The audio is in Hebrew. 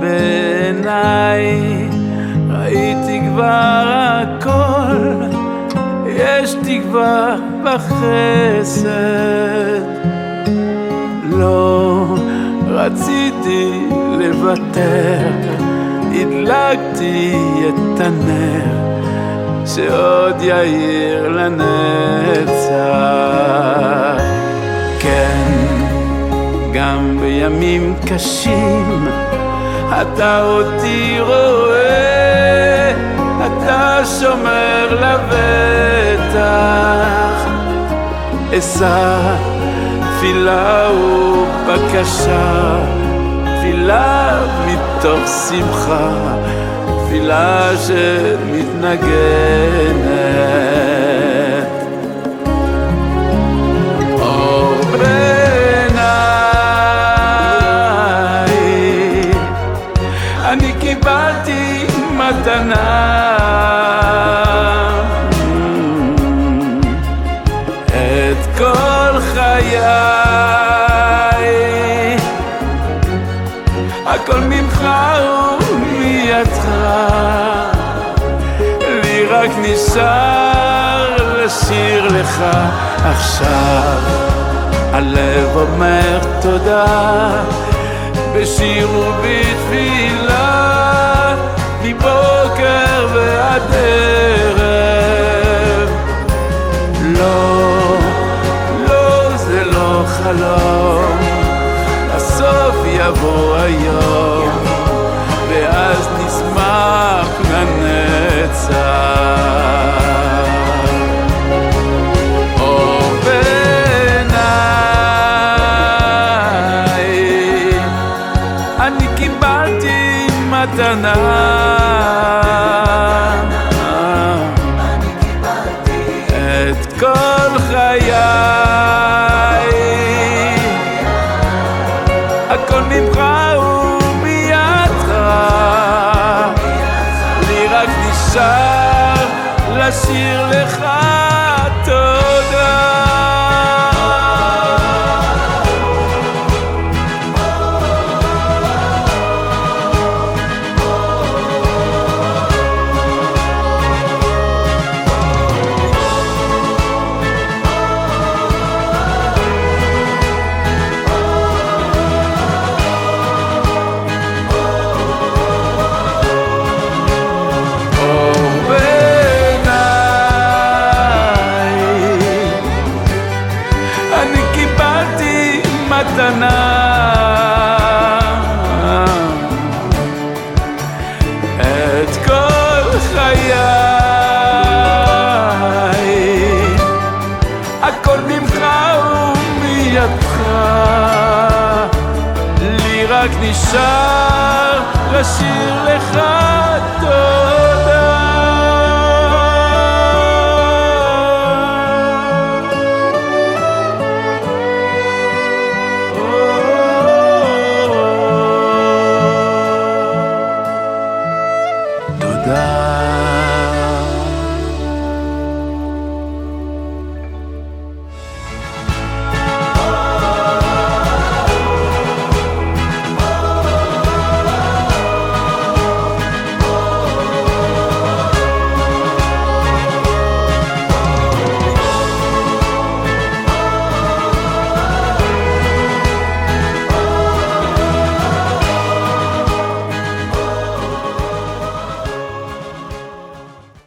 בעיניי ראיתי כבר הכל, יש תקווה בחסד. לא רציתי לוותר, הדלקתי את הנר שעוד יאיר לנצח. כן, גם בימים קשים אתה אותי רואה, אתה שומר לבטח. אשא תפילה ובקשה, תפילה מתוך שמחה, תפילה שמתנגנת. אור בעיניי, אני קיבלתי מתנה, את כל חיי, הכל ממך ומידך, לי רק נשאר לשיר לך עכשיו. הלב אומר תודה בשיר ובתפילה, מבוקר ועד ערב. לא, לא, זה לא חלום, הסוף יבוא היום ואז נשמח לנצח. אור בעיניי, אני קיבלתי מתנה, את כל חיי, הכל ממך ומידך, לי רק נשאר לשיר לך תודה. את כל חיי, הכל ממך ומידך, לי רק נשאר לשיר לך טוב.